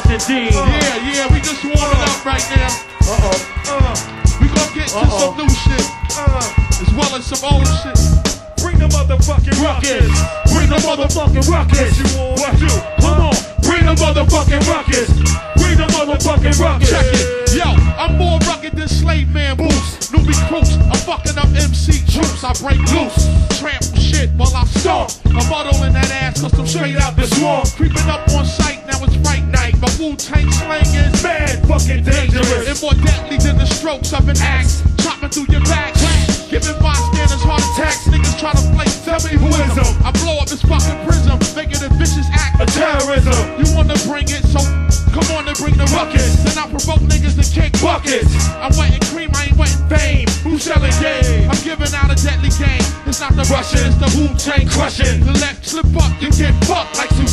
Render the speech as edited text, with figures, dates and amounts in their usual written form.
indeed. Yeah, we just warming up right now. We gonna get to some new shit, as well as some old shit. Bring the motherfucking ruckus. Bring the motherfucking ruckus. What you? Come on. Bring the motherfucking ruckus. Bring the motherfucking ruckus. Check it. Yo, I'm more rugged than Slave Man Boots. New recruits, I'm fucking up MC troops. I break loose, trample shit while I stomp. I'm muddling that ass cause I'm straight out the swamp. Creeping up on sight, now it's fight night. My Wu-Tang slang is mad fucking dangerous. And more deadly than the strokes of an axe. Chopping through your back, giving bystanders heart attacks. Niggas try to play, tell me who is them. I blow up this fucking prism, making a vicious act of terrorism. You wanna bring it, so come on and bring the ruckus. Then I provoke niggas to kick buckets. I'm wetting cream, I ain't wetting fame. Who's selling game? I'm giving out a deadly game. It's not the Russian, it's the Wu-Tang crushing. The left slip up, you get fucked like